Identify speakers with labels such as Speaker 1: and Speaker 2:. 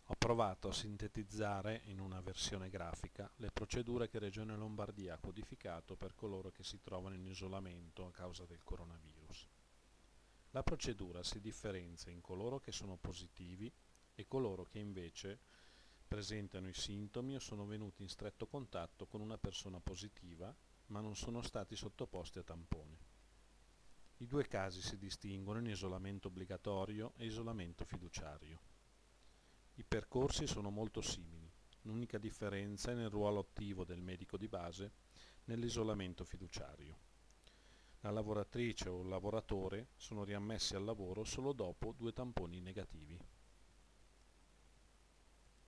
Speaker 1: Ho provato a sintetizzare in una versione grafica le procedure che Regione Lombardia ha codificato per coloro che si trovano in isolamento a causa del coronavirus. La procedura si differenzia in coloro che sono positivi e coloro che invece presentano i sintomi o sono venuti in stretto contatto con una persona positiva, ma non sono stati sottoposti a tampone. I due casi si distinguono in isolamento obbligatorio e isolamento fiduciario. I percorsi sono molto simili, l'unica differenza è nel ruolo attivo del medico di base nell'isolamento fiduciario. La lavoratrice o il lavoratore sono riammessi al lavoro solo dopo 2 tamponi negativi.